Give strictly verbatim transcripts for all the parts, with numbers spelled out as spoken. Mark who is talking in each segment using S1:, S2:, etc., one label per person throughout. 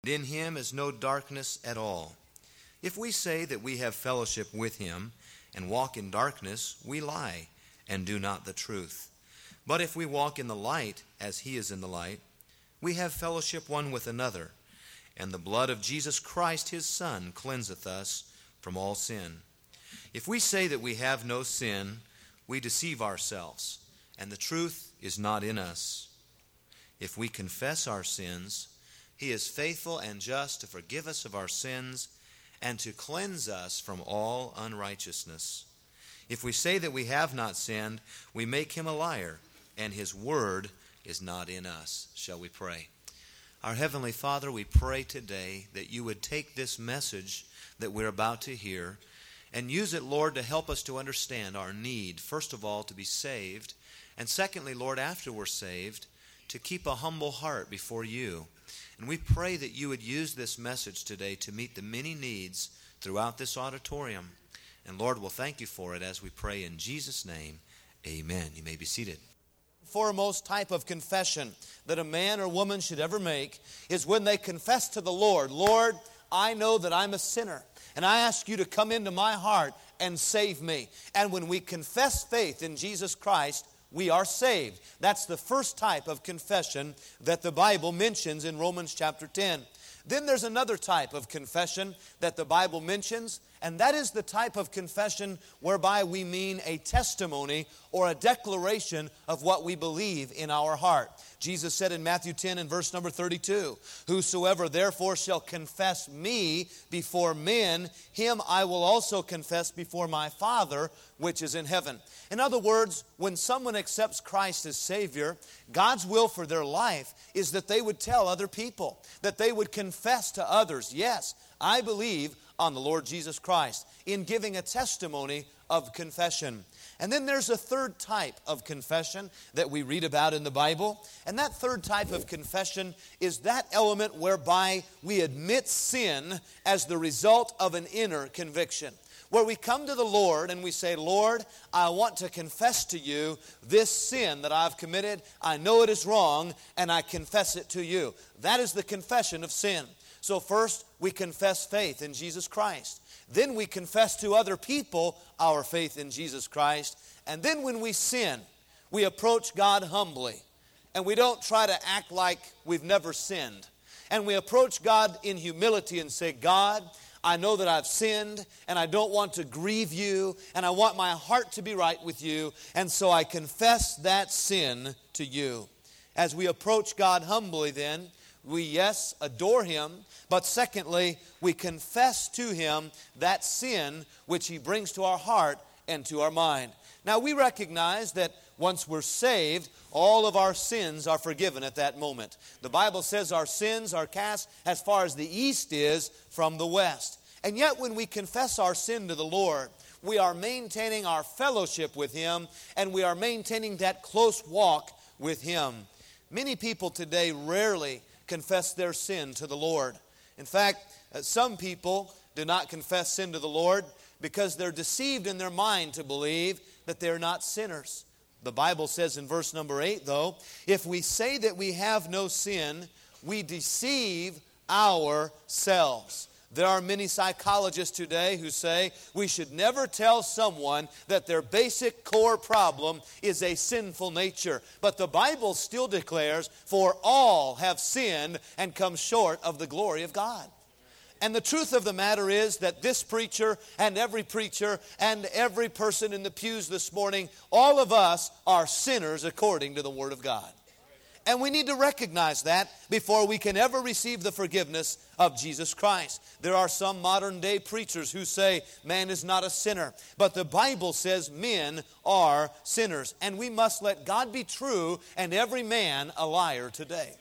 S1: In him is no darkness at all. If we say that we have fellowship with him and walk in darkness, we lie and do not the truth. But if we walk in the light as he is in the light, we have fellowship one with another, and the blood of Jesus Christ his Son cleanseth us from all sin. If we say that we have no sin, we deceive ourselves, and the truth is not in us. If we confess our sins, he is faithful and just to forgive us of our sins and to cleanse us from all unrighteousness. If we say that we have not sinned, we make him a liar, and his word is not in us. Shall we pray? Our Heavenly Father, we pray today that you would take this message that we're about to hear and use it, Lord, to help us to understand our need, first of all, to be saved, and secondly, Lord, after we're saved, to keep a humble heart before you. And we pray that you would use this message today to meet the many needs throughout this auditorium. And Lord, we'll thank you for it as we pray in Jesus' name. Amen. You may be seated.
S2: Foremost type of confession that a man or woman should ever make is when they confess to the Lord, Lord, I know that I'm a sinner, and I ask you to come into my heart and save me. And when we confess faith in Jesus Christ, we are saved. That's the first type of confession that the Bible mentions in Romans chapter ten. Then there's another type of confession that the Bible mentions, and that is the type of confession whereby we mean a testimony or a declaration of what we believe in our heart. Jesus said in Matthew ten and verse number thirty-two, whosoever therefore shall confess me before men, him I will also confess before my Father which is in heaven. In other words, when someone accepts Christ as Savior, God's will for their life is that they would tell other people, that they would confess to others, yes, I believe on the Lord Jesus Christ, in giving a testimony of confession. And then there's a third type of confession that we read about in the Bible. And that third type of confession is that element whereby we admit sin as the result of an inner conviction. Where we come to the Lord and we say, Lord, I want to confess to you this sin that I've committed. I know it is wrong, and I confess it to you. That is the confession of sin. So first, we confess faith in Jesus Christ. Then we confess to other people our faith in Jesus Christ. And then when we sin, we approach God humbly. And we don't try to act like we've never sinned. And we approach God in humility and say, God, I know that I've sinned, and I don't want to grieve you, and I want my heart to be right with you, and so I confess that sin to you. As we approach God humbly then, we, yes, adore him, but secondly, we confess to him that sin which he brings to our heart and to our mind. Now, we recognize that once we're saved, all of our sins are forgiven at that moment. The Bible says our sins are cast as far as the east is from the west. And yet when we confess our sin to the Lord, we are maintaining our fellowship with him, and we are maintaining that close walk with him. Many people today rarely confess their sin to the Lord. In fact, some people do not confess sin to the Lord because they're deceived in their mind to believe that they're not sinners. The Bible says in verse number eight, though, if we say that we have no sin, we deceive ourselves. There are many psychologists today who say we should never tell someone that their basic core problem is a sinful nature. But the Bible still declares, for all have sinned and come short of the glory of God. And the truth of the matter is that this preacher and every preacher and every person in the pews this morning, all of us are sinners according to the Word of God. And we need to recognize that before we can ever receive the forgiveness of Jesus Christ. There are some modern day preachers who say man is not a sinner. But the Bible says men are sinners. And we must let God be true and every man a liar today.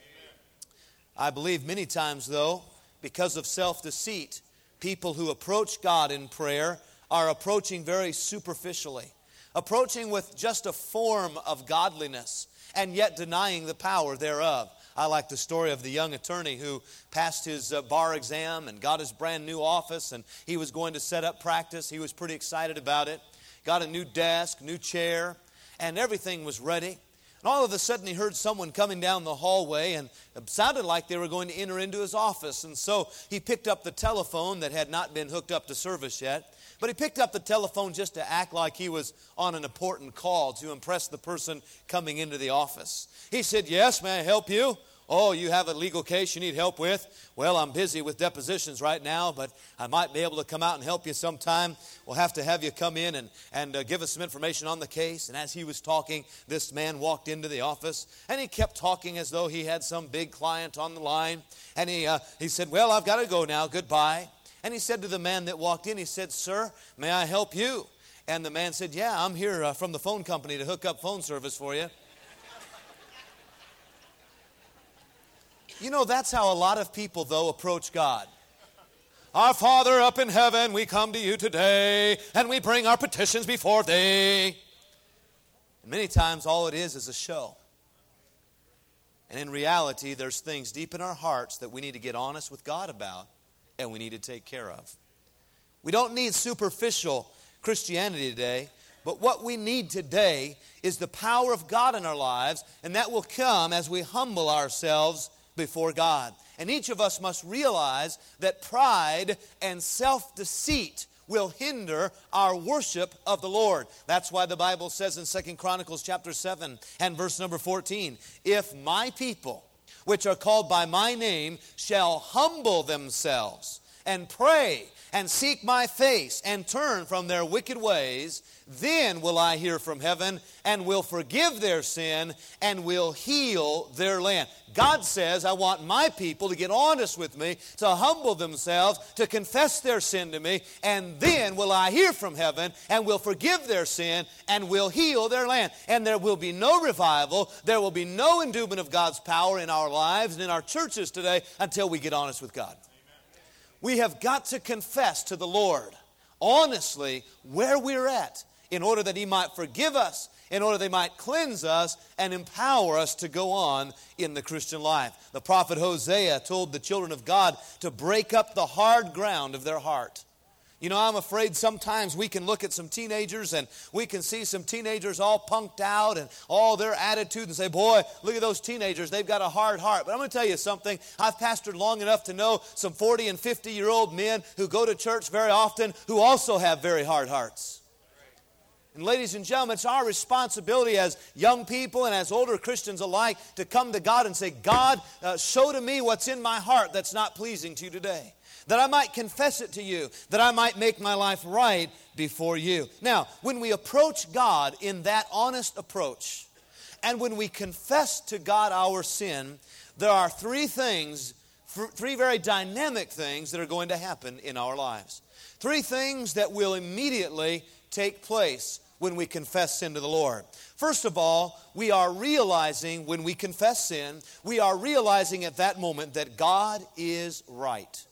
S2: I believe many times, though, because of self-deceit, people who approach God in prayer are approaching very superficially, approaching with just a form of godliness, and yet denying the power thereof. I like the story of the young attorney who passed his uh, bar exam and got his brand new office, and he was going to set up practice. He was pretty excited about it. Got a new desk, new chair, and everything was ready. And all of a sudden he heard someone coming down the hallway, and it sounded like they were going to enter into his office. And so he picked up the telephone that had not been hooked up to service yet. But he picked up the telephone just to act like he was on an important call to impress the person coming into the office. He said, "Yes, may I help you?" "Oh, you have a legal case you need help with?" "Well, I'm busy with depositions right now, but I might be able to come out and help you sometime. We'll have to have you come in and, and uh, give us some information on the case." And as he was talking, this man walked into the office, and he kept talking as though he had some big client on the line. And he, uh, he said, "Well, I've got to go now. Goodbye." And he said to the man that walked in, he said, "Sir, may I help you?" And the man said, "Yeah, I'm here uh, from the phone company to hook up phone service for you." You know, that's how a lot of people, though, approach God. "Our Father up in heaven, we come to you today, and we bring our petitions before thee." And many times all it is is a show. And in reality, there's things deep in our hearts that we need to get honest with God about, and we need to take care of. We don't need superficial Christianity today, but what we need today is the power of God in our lives, and that will come as we humble ourselves before God. And each of us must realize that pride and self-deceit will hinder our worship of the Lord. That's why the Bible says in Second Chronicles chapter seven and verse number fourteen, "If my people, which are called by my name, shall humble themselves and pray and seek my face and turn from their wicked ways, then will I hear from heaven and will forgive their sin and will heal their land." God says, I want my people to get honest with me, to humble themselves, to confess their sin to me, and then will I hear from heaven and will forgive their sin and will heal their land. And there will be no revival, there will be no endowment of God's power in our lives and in our churches today until we get honest with God. We have got to confess to the Lord honestly where we're at in order that He might forgive us, in order that He might cleanse us and empower us to go on in the Christian life. The prophet Hosea told the children of God to break up the hard ground of their heart. You know, I'm afraid sometimes we can look at some teenagers and we can see some teenagers all punked out and all their attitude and say, "Boy, look at those teenagers, they've got a hard heart." But I'm going to tell you something. I've pastored long enough to know some forty and fifty-year-old men who go to church very often who also have very hard hearts. And ladies and gentlemen, it's our responsibility as young people and as older Christians alike to come to God and say, "God, uh, show to me what's in my heart that's not pleasing to you today, that I might confess it to you, that I might make my life right before you." Now, when we approach God in that honest approach, and when we confess to God our sin, there are three things, three very dynamic things that are going to happen in our lives. Three things that will immediately take place when we confess sin to the Lord. First of all, we are realizing when we confess sin, we are realizing at that moment that God is right.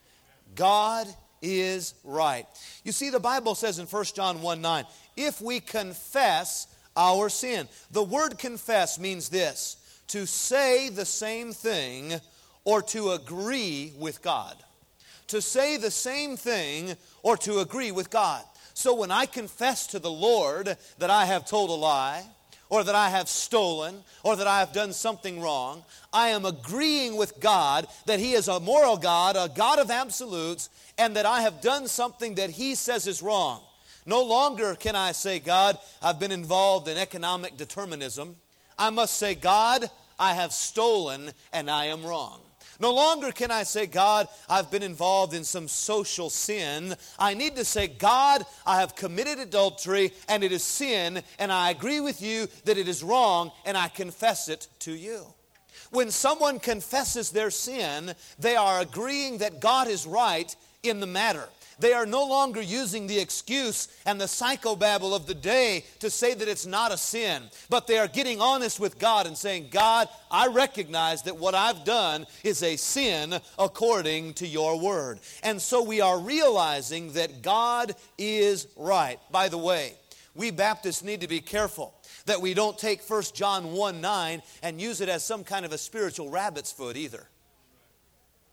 S2: God is right. You see, the Bible says in First John one nine, if we confess our sin. The word confess means this: to say the same thing or to agree with God. To say the same thing or to agree with God. So when I confess to the Lord that I have told a lie, or that I have stolen, or that I have done something wrong, I am agreeing with God that He is a moral God, a God of absolutes, and that I have done something that He says is wrong. No longer can I say, "God, I've been involved in economic determinism." I must say, "God, I have stolen and I am wrong." No longer can I say, "God, I've been involved in some social sin." I need to say, "God, I have committed adultery and it is sin, and I agree with you that it is wrong, and I confess it to you." When someone confesses their sin, they are agreeing that God is right in the matter. They are no longer using the excuse and the psychobabble of the day to say that it's not a sin. But they are getting honest with God and saying, "God, I recognize that what I've done is a sin according to your word." And so we are realizing that God is right. By the way, we Baptists need to be careful that we don't take First John one nine and use it as some kind of a spiritual rabbit's foot either.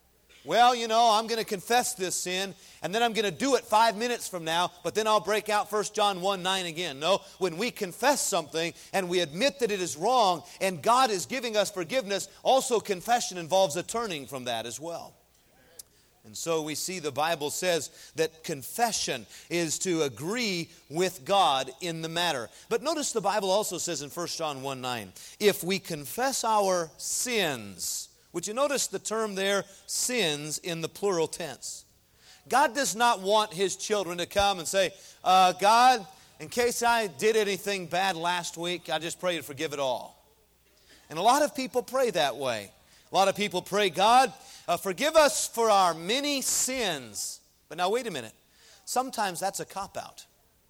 S2: well, you know, I'm going to confess this sin, and then I'm going to do it five minutes from now, but then I'll break out First John one nine again. No, when we confess something and we admit that it is wrong and God is giving us forgiveness, also confession involves a turning from that as well. And so we see the Bible says that confession is to agree with God in the matter. But notice the Bible also says in First John one nine, if we confess our sins, would you notice the term there, sins, in the plural tense? God does not want His children to come and say, uh, God, in case I did anything bad last week, I just pray to forgive it all. And a lot of people pray that way. A lot of people pray, God, uh, forgive us for our many sins. But now wait a minute. Sometimes that's a cop-out.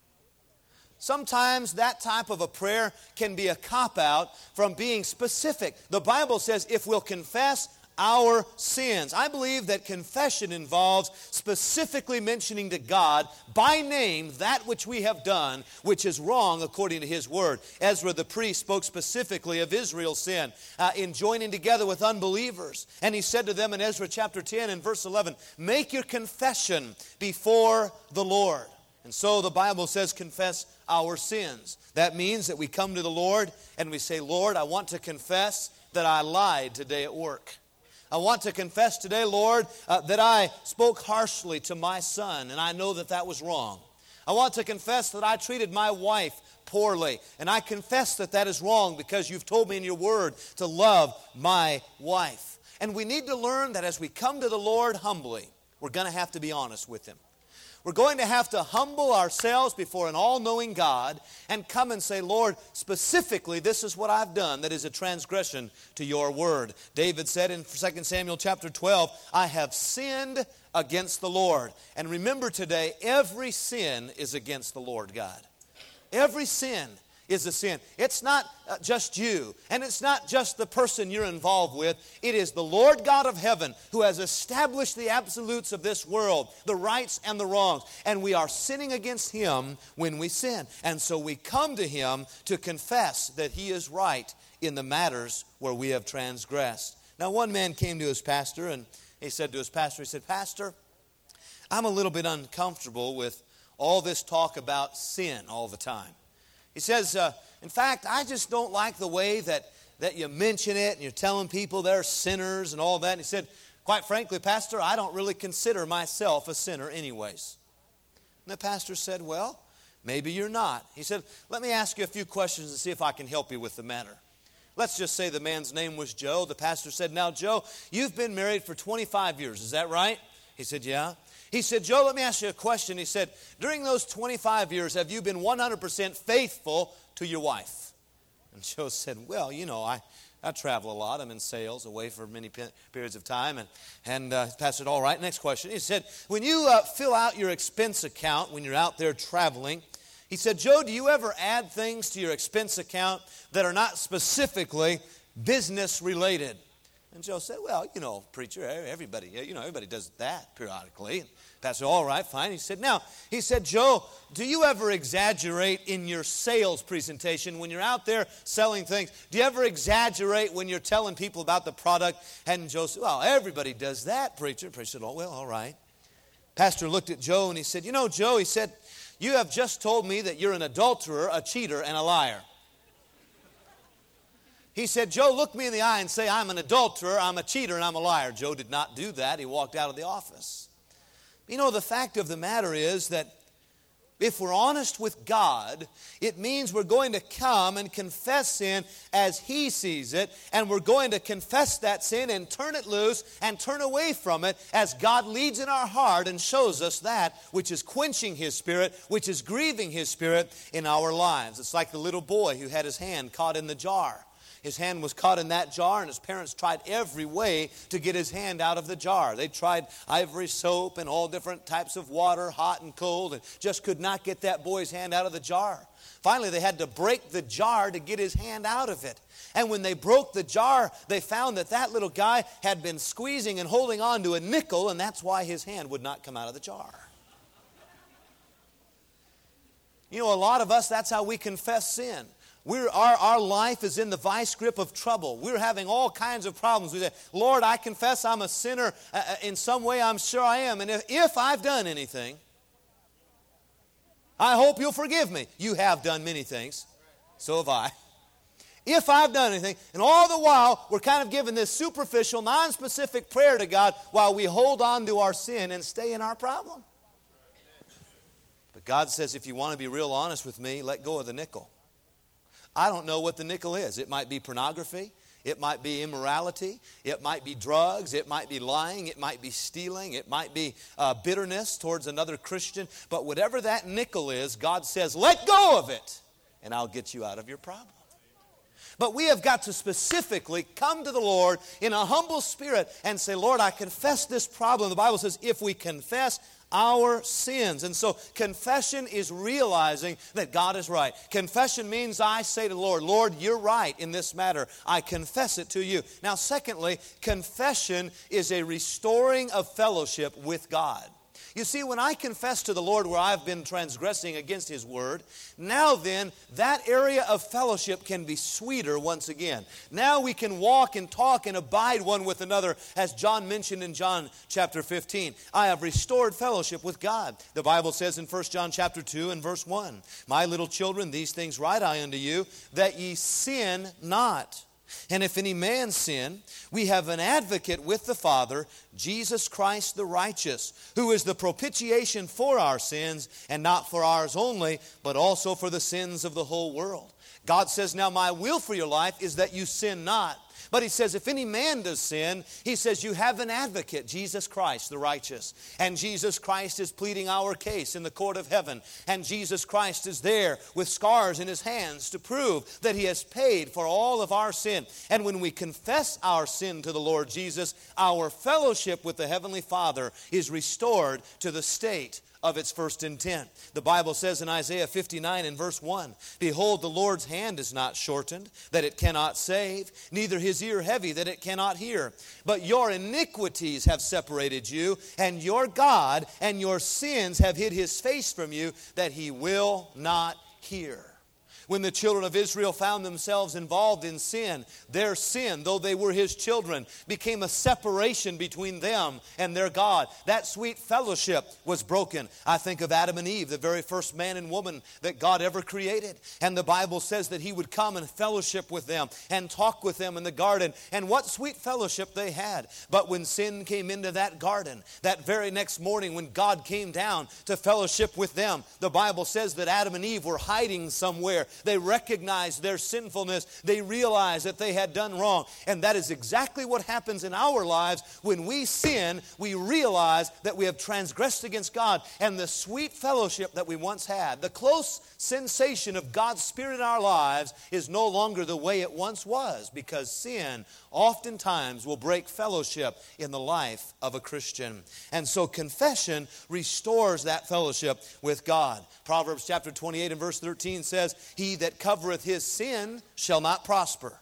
S2: Sometimes that type of a prayer can be a cop-out from being specific. The Bible says if we'll confess our sins. I believe that confession involves specifically mentioning to God by name that which we have done, which is wrong according to His Word. Ezra the priest spoke specifically of Israel's sin uh, in joining together with unbelievers. And he said to them in Ezra chapter ten and verse eleven, make your confession before the Lord. And so the Bible says confess our sins. That means that we come to the Lord and we say, Lord, I want to confess that I lied today at work. I want to confess today, Lord, uh, that I spoke harshly to my son, and I know that that was wrong. I want to confess that I treated my wife poorly, and I confess that that is wrong because you've told me in your word to love my wife. And we need to learn that as we come to the Lord humbly, we're going to have to be honest with Him. We're going to have to humble ourselves before an all-knowing God and come and say, Lord, specifically, this is what I've done that is a transgression to your word. David said in Second Samuel chapter twelve, I have sinned against the Lord. And remember today, every sin is against the Lord God. Every sin is a sin. It's not uh, just you, and it's not just the person you're involved with. It is the Lord God of heaven who has established the absolutes of this world, the rights and the wrongs, and we are sinning against Him when we sin. And so we come to Him to confess that He is right in the matters where we have transgressed. Now, one man came to his pastor, and he said to his pastor, he said, Pastor, I'm a little bit uncomfortable with all this talk about sin all the time. He says, uh, in fact, I just don't like the way that, that you mention it and you're telling people they're sinners and all that. And he said, quite frankly, Pastor, I don't really consider myself a sinner anyways. And the pastor said, well, maybe you're not. He said, let me ask you a few questions and see if I can help you with the matter. Let's just say the man's name was Joe. The pastor said, now, Joe, you've been married for twenty-five years. Is that right? He said, yeah. He said, Joe, let me ask you a question. He said, during those twenty-five years, have you been one hundred percent faithful to your wife? And Joe said, well, you know, I, I travel a lot. I'm in sales, away for many pe- periods of time. And, and uh, Pastor said, all right, next question. He said, when you uh, fill out your expense account when you're out there traveling, he said, Joe, do you ever add things to your expense account that are not specifically business related? And Joe said, well, you know, preacher, everybody, you know, everybody does that periodically. And Pastor said, all right, fine. He said, now, he said, Joe, do you ever exaggerate in your sales presentation when you're out there selling things? Do you ever exaggerate when you're telling people about the product? And Joe said, well, everybody does that, preacher. Preacher said, oh, well, all right. Pastor looked at Joe and he said, you know, Joe, he said, you have just told me that you're an adulterer, a cheater, and a liar. He said, Joe, look me in the eye and say, I'm an adulterer, I'm a cheater, and I'm a liar. Joe did not do that. He walked out of the office. You know, the fact of the matter is that if we're honest with God, it means we're going to come and confess sin as He sees it, and we're going to confess that sin and turn it loose and turn away from it as God leads in our heart and shows us that which is quenching His Spirit, which is grieving His Spirit in our lives. It's like the little boy who had his hand caught in the jar. His hand was caught in that jar, and his parents tried every way to get his hand out of the jar. They tried ivory soap and all different types of water, hot and cold, and just could not get that boy's hand out of the jar. Finally, they had to break the jar to get his hand out of it. And when they broke the jar, they found that that little guy had been squeezing and holding on to a nickel, and that's why his hand would not come out of the jar. You know, a lot of us, that's how we confess sin. We're, our, our life is in the vice grip of trouble. We're having all kinds of problems. We say, Lord, I confess I'm a sinner. Uh, in some way, I'm sure I am. And if, if I've done anything, I hope you'll forgive me. You have done many things. So have I. If I've done anything. And all the while, we're kind of giving this superficial, non-specific prayer to God while we hold on to our sin and stay in our problem. But God says, if you want to be real honest with me, let go of the nickel. I don't know what the nickel is. It might be pornography. It might be immorality. It might be drugs. It might be lying. It might be stealing. It might be uh, bitterness towards another Christian. But whatever that nickel is, God says, let go of it, and I'll get you out of your problem. But we have got to specifically come to the Lord in a humble spirit and say, Lord, I confess this problem. The Bible says, if we confess our sins. And so confession is realizing that God is right. Confession means I say to the Lord, Lord, you're right in this matter. I confess it to you. Now, secondly, confession is a restoring of fellowship with God. You see, when I confess to the Lord where I've been transgressing against His Word, now then, that area of fellowship can be sweeter once again. Now we can walk and talk and abide one with another, as John mentioned in John chapter fifteen. I have restored fellowship with God. The Bible says in First John chapter two and verse one, my little children, these things write I unto you, that ye sin not. And if any man sin, we have an advocate with the Father, Jesus Christ the righteous, who is the propitiation for our sins, and not for ours only, but also for the sins of the whole world. God says, now my will for your life is that you sin not. But He says, if any man does sin, He says, you have an advocate, Jesus Christ, the righteous. And Jesus Christ is pleading our case in the court of heaven. And Jesus Christ is there with scars in His hands to prove that He has paid for all of our sin. And when we confess our sin to the Lord Jesus, our fellowship with the Heavenly Father is restored to the state of its first intent. The Bible says in Isaiah fifty-nine and verse one, behold, the Lord's hand is not shortened, that it cannot save, neither His ear heavy, that it cannot hear. But your iniquities have separated you, and your God and your sins have hid His face from you, that He will not hear. When the children of Israel found themselves involved in sin, their sin, though they were His children, became a separation between them and their God. That sweet fellowship was broken. I think of Adam and Eve, the very first man and woman that God ever created. And the Bible says that He would come and fellowship with them and talk with them in the garden. And what sweet fellowship they had. But when sin came into that garden, that very next morning when God came down to fellowship with them, the Bible says that Adam and Eve were hiding somewhere. They recognized their sinfulness. They realized that they had done wrong. And that is exactly what happens in our lives. When we sin, we realize that we have transgressed against God. And the sweet fellowship that we once had, the close sensation of God's Spirit in our lives is no longer the way it once was, because sin oftentimes will break fellowship in the life of a Christian. And so confession restores that fellowship with God. Proverbs chapter twenty-eight and verse thirteen says, he that covereth his sin shall not prosper,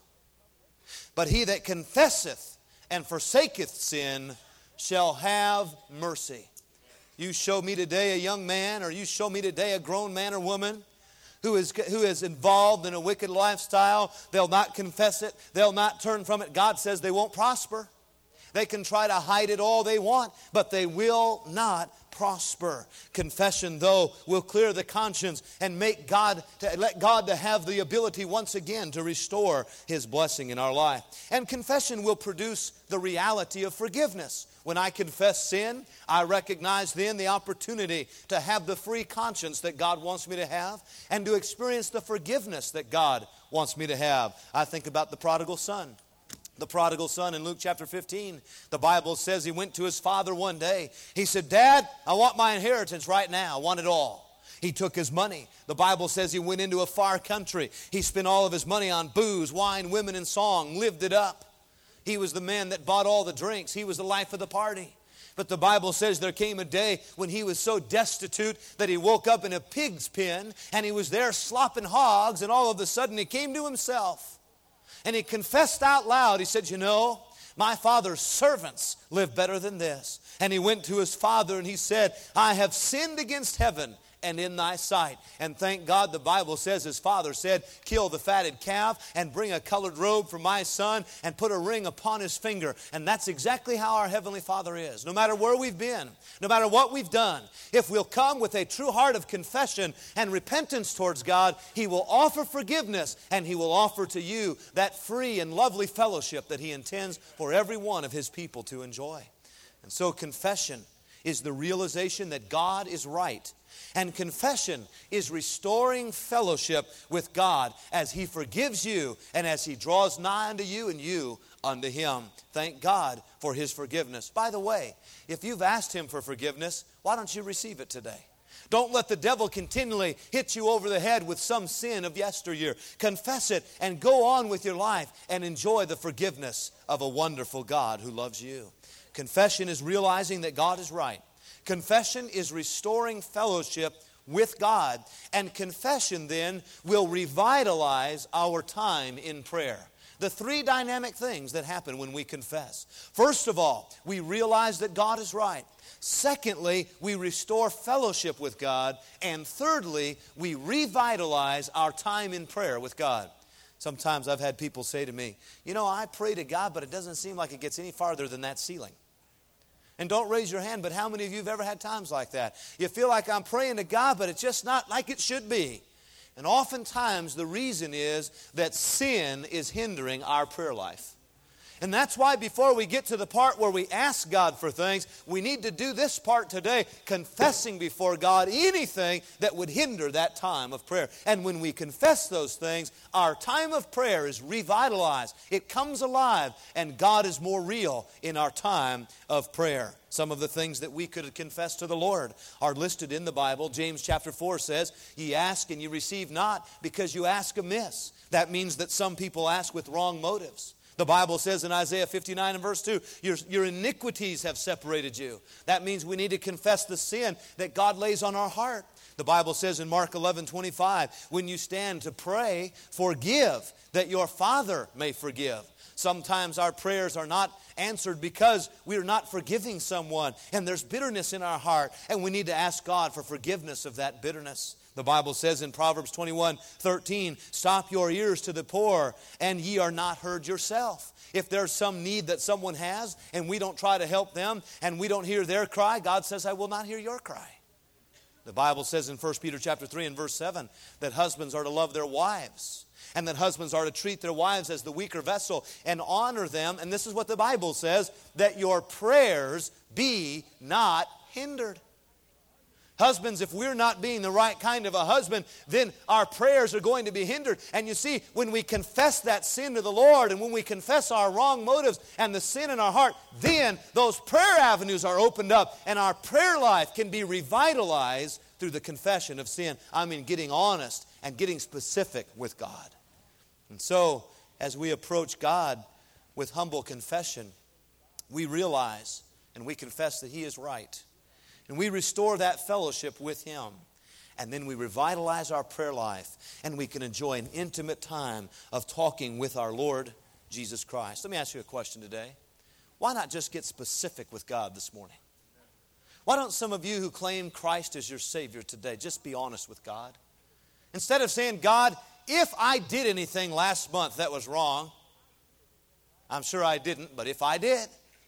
S2: but he that confesseth and forsaketh sin shall have mercy. You show me today a young man, or you show me today a grown man or woman who is, who is involved in a wicked lifestyle. They'll not confess it. They'll not turn from it. God says they won't prosper. They can try to hide it all they want, but they will not prosper. Confession, though, will clear the conscience and make God, to let God to have the ability once again to restore His blessing in our life. And confession will produce the reality of forgiveness. When I confess sin, I recognize then the opportunity to have the free conscience that God wants me to have and to experience the forgiveness that God wants me to have. I think about the prodigal son. The prodigal son in Luke chapter fifteen, the Bible says he went to his father one day. He said, Dad, I want my inheritance right now. I want it all. He took his money. The Bible says he went into a far country. He spent all of his money on booze, wine, women, and song, lived it up. He was the man that bought all the drinks. He was the life of the party. But the Bible says there came a day when he was so destitute that he woke up in a pig's pen and he was there slopping hogs, and all of a sudden he came to himself. And he confessed out loud. He said, you know, my father's servants live better than this. And he went to his father and he said, I have sinned against heaven and in thy sight. And thank God the Bible says, his father said, kill the fatted calf and bring a colored robe for my son and put a ring upon his finger. And that's exactly how our Heavenly Father is. No matter where we've been, no matter what we've done, if we'll come with a true heart of confession and repentance towards God, He will offer forgiveness, and He will offer to you that free and lovely fellowship that He intends for every one of His people to enjoy. And so confession is the realization that God is right. And confession is restoring fellowship with God as He forgives you and as He draws nigh unto you and you unto Him. Thank God for His forgiveness. By the way, if you've asked Him for forgiveness, why don't you receive it today? Don't let the devil continually hit you over the head with some sin of yesteryear. Confess it and go on with your life and enjoy the forgiveness of a wonderful God who loves you. Confession is realizing that God is right. Confession is restoring fellowship with God. And confession then will revitalize our time in prayer. The three dynamic things that happen when we confess. First of all, we realize that God is right. Secondly, we restore fellowship with God. And thirdly, we revitalize our time in prayer with God. Sometimes I've had people say to me, you know, I pray to God, but it doesn't seem like it gets any farther than that ceiling. And don't raise your hand, but how many of you have ever had times like that? You feel like I'm praying to God, but it's just not like it should be. And oftentimes the reason is that sin is hindering our prayer life. And that's why before we get to the part where we ask God for things, we need to do this part today, confessing before God anything that would hinder that time of prayer. And when we confess those things, our time of prayer is revitalized. It comes alive, and God is more real in our time of prayer. Some of the things that we could confess to the Lord are listed in the Bible. James chapter four says, ye ask and you receive not because you ask amiss. That means that some people ask with wrong motives. The Bible says in Isaiah fifty-nine and verse two, your, your iniquities have separated you. That means we need to confess the sin that God lays on our heart. The Bible says in Mark eleven twenty-five, when you stand to pray, forgive that your Father may forgive. Sometimes our prayers are not answered because we are not forgiving someone, and there's bitterness in our heart, and we need to ask God for forgiveness of that bitterness. The Bible says in Proverbs twenty-one thirteen, stop your ears to the poor, and ye are not heard yourself. If there's some need that someone has, and we don't try to help them, and we don't hear their cry, God says, I will not hear your cry. The Bible says in First Peter chapter three and verse seven, that husbands are to love their wives, and that husbands are to treat their wives as the weaker vessel and honor them. And this is what the Bible says, that your prayers be not hindered. Husbands, if we're not being the right kind of a husband, then our prayers are going to be hindered. And you see, when we confess that sin to the Lord, and when we confess our wrong motives and the sin in our heart, then those prayer avenues are opened up, and our prayer life can be revitalized through the confession of sin. I mean, getting honest and getting specific with God. And so, as we approach God with humble confession, we realize and we confess that He is right. And we restore that fellowship with Him. And then we revitalize our prayer life. And we can enjoy an intimate time of talking with our Lord Jesus Christ. Let me ask you a question today. Why not just get specific with God this morning? Why don't some of you who claim Christ as your Savior today just be honest with God? Instead of saying, God, if I did anything last month that was wrong, I'm sure I didn't, but if I did,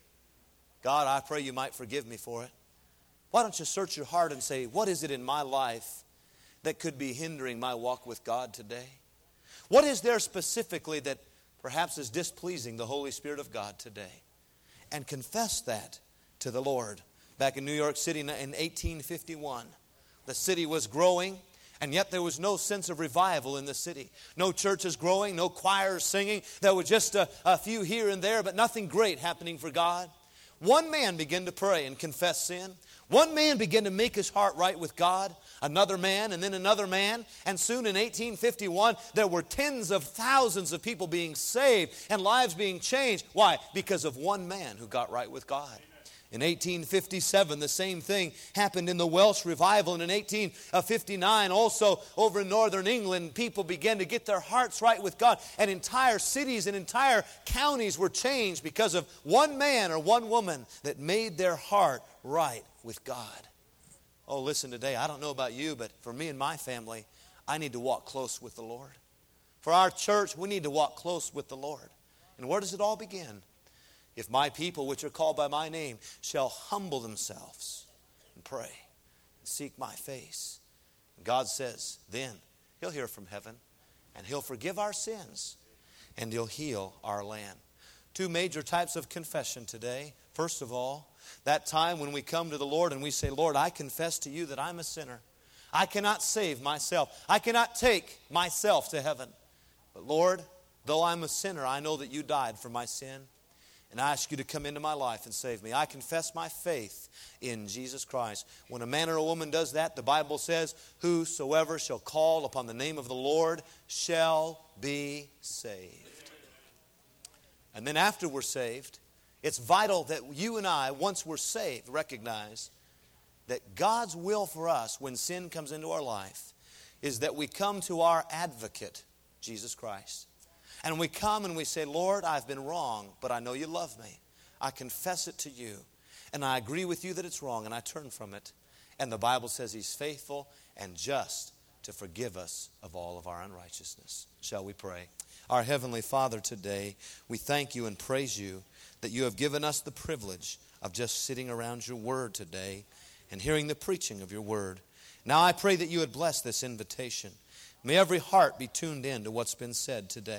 S2: God, I pray you might forgive me for it. Why don't you search your heart and say, what is it in my life that could be hindering my walk with God today? What is there specifically that perhaps is displeasing the Holy Spirit of God today? And confess that to the Lord. Back in New York City in eighteen fifty-one, the city was growing, and yet there was no sense of revival in the city. No churches growing, no choirs singing. There were just a, a few here and there, but nothing great happening for God. One man began to pray and confess sin. One man began to make his heart right with God. Another man, and then another man. And soon in eighteen fifty-one, there were tens of thousands of people being saved and lives being changed. Why? Because of one man who got right with God. In eighteen fifty-seven, the same thing happened in the Welsh revival. And in eighteen fifty-nine, also over in northern England, people began to get their hearts right with God. And entire cities and entire counties were changed because of one man or one woman that made their heart right with God. Oh, listen today, I don't know about you, but for me and my family, I need to walk close with the Lord. For our church, we need to walk close with the Lord. And where does it all begin? If my people, which are called by my name, shall humble themselves and pray and seek my face. And God says, then He'll hear from heaven and He'll forgive our sins and He'll heal our land. Two major types of confession today. First of all, that time when we come to the Lord and we say, Lord, I confess to you that I'm a sinner. I cannot save myself. I cannot take myself to heaven. But Lord, though I'm a sinner, I know that you died for my sin. And I ask you to come into my life and save me. I confess my faith in Jesus Christ. When a man or a woman does that, the Bible says, whosoever shall call upon the name of the Lord shall be saved. And then after we're saved, it's vital that you and I, once we're saved, recognize that God's will for us when sin comes into our life is that we come to our advocate, Jesus Christ. And we come and we say, Lord, I've been wrong, but I know you love me. I confess it to you. And I agree with you that it's wrong, and I turn from it. And the Bible says He's faithful and just to forgive us of all of our unrighteousness. Shall we pray? Our Heavenly Father, today, we thank you and praise you that you have given us the privilege of just sitting around your word today and hearing the preaching of your word. Now I pray that you would bless this invitation. May every heart be tuned in to what's been said today.